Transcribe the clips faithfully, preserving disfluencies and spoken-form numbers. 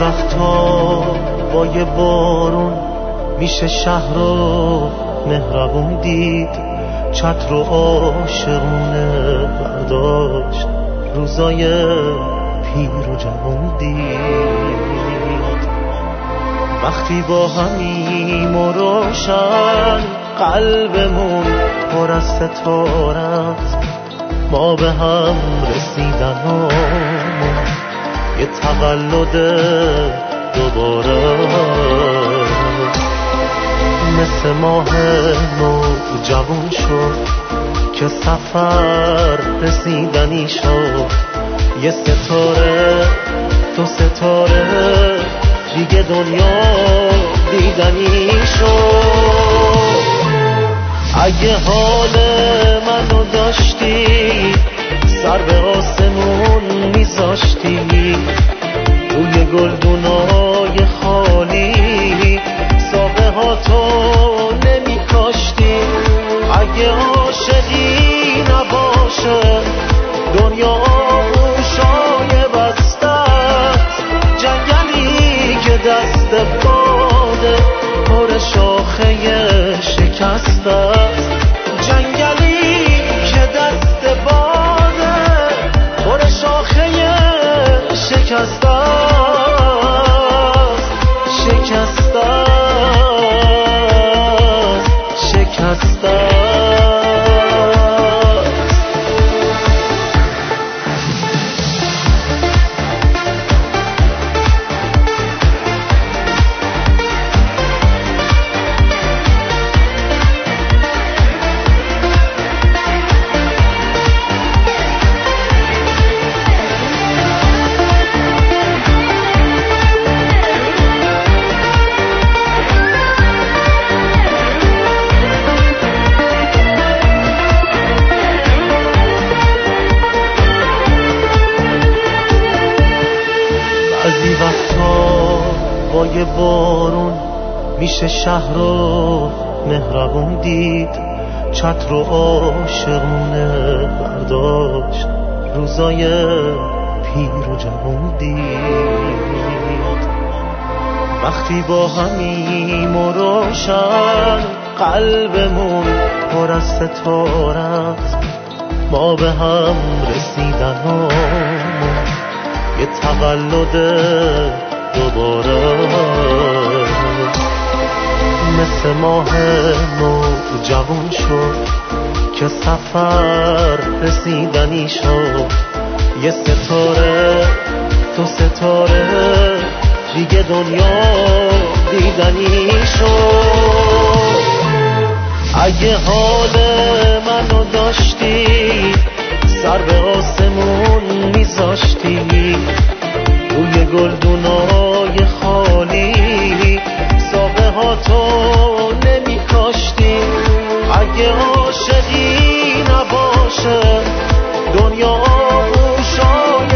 وقتا با یه بارون میشه شهر رو مهربون دید، چتر و عاشقونه برداشت، روزای پیر و جوون دید. وقتی با همیم و روشن قلبمون پر از ستارت، ما به هم رسیدنمون یه تولد دوباره، مثل ماه نو جوون شد که سفر رسیدنی شد، یه ستاره دو ستاره دیگه دنیا دیدنی شد. اگه حال منو داشتی سر به آسمون میذاشتی، روی گلدونای خالی ساقه ها تو نمی کاشتی. اگه عاشقی نباشه دنیا آغوشای بستت، جنگلی که دست باده پر شاخه شکست است، جنگلی که دست باده پر شاخه شکست است، شکست است، شکست است. بعضی وقتا با یه بارون میشه شهر رو مهربون دید، چتر و عاشقونه برداشت، روزای پیر و جوون دید. وقتی با همیم و روشن قلبمون پر از ستارت، ما به هم رسیدنمون یه تولد دوباره، مثل ماه نو جوون شد که سفر رسیدنی شد، یه ستاره دو ستاره دیگه دنیا دیدنی شد. اگه حال منو داشتی سر به آسمون میذاشتی، روی گلدونای خالی ساقه ها تو نمی کاشتی. اگه عاشقی نباشه دنیا آغوشای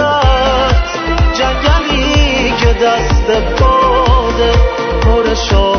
بستت، جنگلی که دست باده پر شاخه